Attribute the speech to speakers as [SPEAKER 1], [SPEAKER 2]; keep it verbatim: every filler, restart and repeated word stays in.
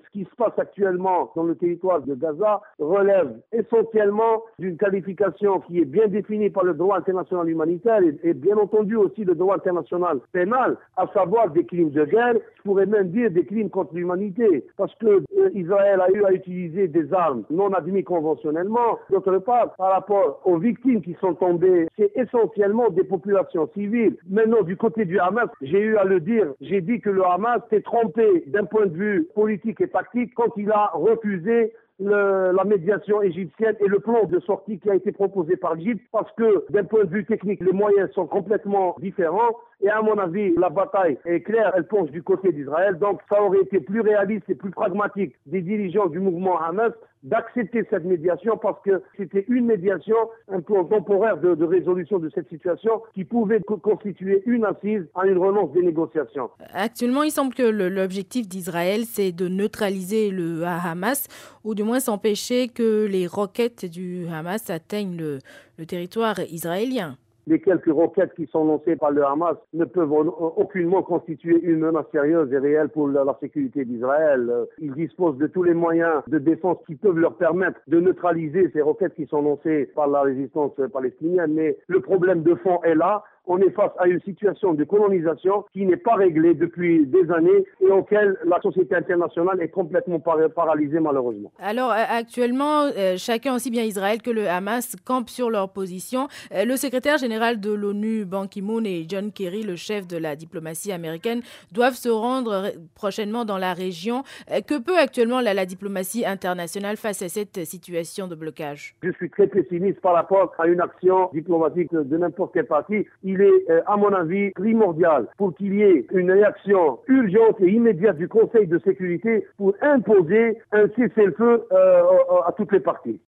[SPEAKER 1] ce qui se passe actuellement dans le territoire de Gaza relève essentiellement d'une qualification qui est bien définie par le droit international humanitaire et, et bien entendu aussi le droit international pénal, à savoir des crimes de guerre, je pourrais même dire des crimes contre l'humanité, parce que euh, Israël a eu à utiliser des armes non admises conventionnellement. D'autre part, par rapport aux victimes qui sont tombées, c'est essentiellement des populations civiles. Maintenant, du côté du Hamas, j'ai eu à le dire, j'ai dit que le Hamas s'est trompé d'un point de vue politique et tactique quand il a refusé Le, la médiation égyptienne et le plan de sortie qui a été proposé par l'Égypte, parce que d'un point de vue technique, les moyens sont complètement différents et à mon avis, la bataille est claire, elle penche du côté d'Israël, donc ça aurait été plus réaliste et plus pragmatique des dirigeants du mouvement Hamas d'accepter cette médiation, parce que c'était une médiation un peu temporaire de, de résolution de cette situation qui pouvait co- constituer une assise à une relance des négociations.
[SPEAKER 2] Actuellement, il semble que le- l'objectif d'Israël, c'est de neutraliser le Hamas, ou du moins s'empêcher que les roquettes du Hamas atteignent le, le territoire israélien.
[SPEAKER 1] Les quelques roquettes qui sont lancées par le Hamas ne peuvent aucunement constituer une menace sérieuse et réelle pour la, la sécurité d'Israël. Ils disposent de tous les moyens de défense qui peuvent leur permettre de neutraliser ces roquettes qui sont lancées par la résistance palestinienne. Mais le problème de fond est là. On est face à une situation de colonisation qui n'est pas réglée depuis des années et auquel la société internationale est complètement par- paralysée malheureusement.
[SPEAKER 2] Alors actuellement, euh, chacun, aussi bien Israël que le Hamas, campent sur leur position. Euh, le secrétaire général de l'ONU, Ban Ki-moon, et John Kerry, le chef de la diplomatie américaine, doivent se rendre prochainement dans la région. Euh, que peut actuellement la, la diplomatie internationale face à cette situation de blocage?
[SPEAKER 1] Je suis très pessimiste par rapport à une action diplomatique de n'importe quel parti. Il est, euh, à mon avis, primordial pour qu'il y ait une réaction urgente et immédiate du Conseil de sécurité pour imposer un cessez-le-feu euh, à toutes les parties.